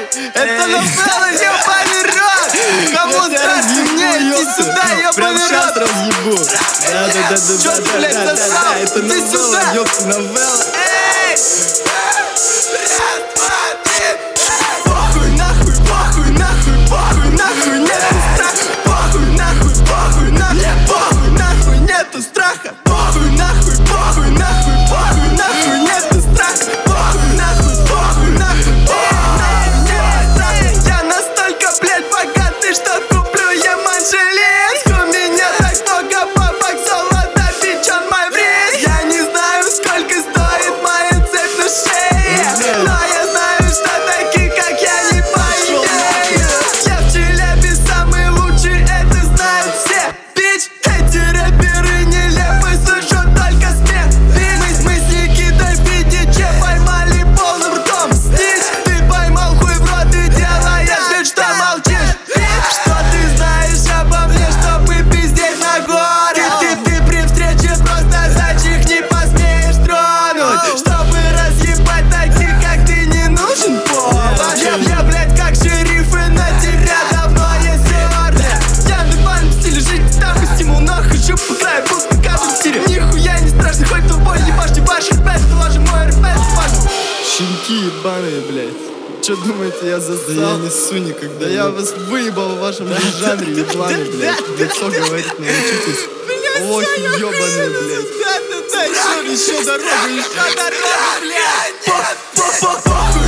Это новелла, ёбаный рот! Кому страшно, мне иди сюда, ёбаный прям сейчас рот! разъебу. Да. Чё ты, блядь, засал? Это Ты сюда! новелла, ёпта, новелла. Эй! Раз, два, три! Похуй нахуй, похуй нахуй, похуй нахуй, нету страха! Похуй нахуй, похуй нахуй, нету страха! Похуй нахуй, похуй нахуй, похуй нахуй, нету страха! Похуй нахуй, похуй нахуй, нету страха! Я настолько, блядь, богатый, что куплю я манжелет! У меня так много бабок, золота, bitch on my wrist! Я не знаю, сколько стоит моя цепь на шее, но я знаю, что такие, как я, не поимею. Я в Челябе самый лучший, это знают все. Бич, эти рэперы нелепы, слышу только смех. Мы с Никитой в виде поймали полным ртом. Снич, ты поймал хуй в рот и делаешь вид, что молчишь. Что ты знаешь обо мне, чтобы пиздеть на город? Ты при встрече просто зачих не посмеешь тронуть. Чтобы разъебать таких, как ты, не нужен повод. Я, блядь, как шерифы, на тебя давно есть ордер. Я на бальном стиле, жить там и стимул, но хочу по краю, будто каждом стиле. Нихуя не страшно, хоть тупой, ебашьте ваших рэпет, положи мой рэпет, важно. Щенки ебаные, блядь. Чё думаете, я засал? Да я не ссу никогда. Да я вас выебал в вашем жанре ебаный, блядь. В лицо говорить научитесь. Лохи ебаные, блядь. Да, еще дорога, блядь. Похуй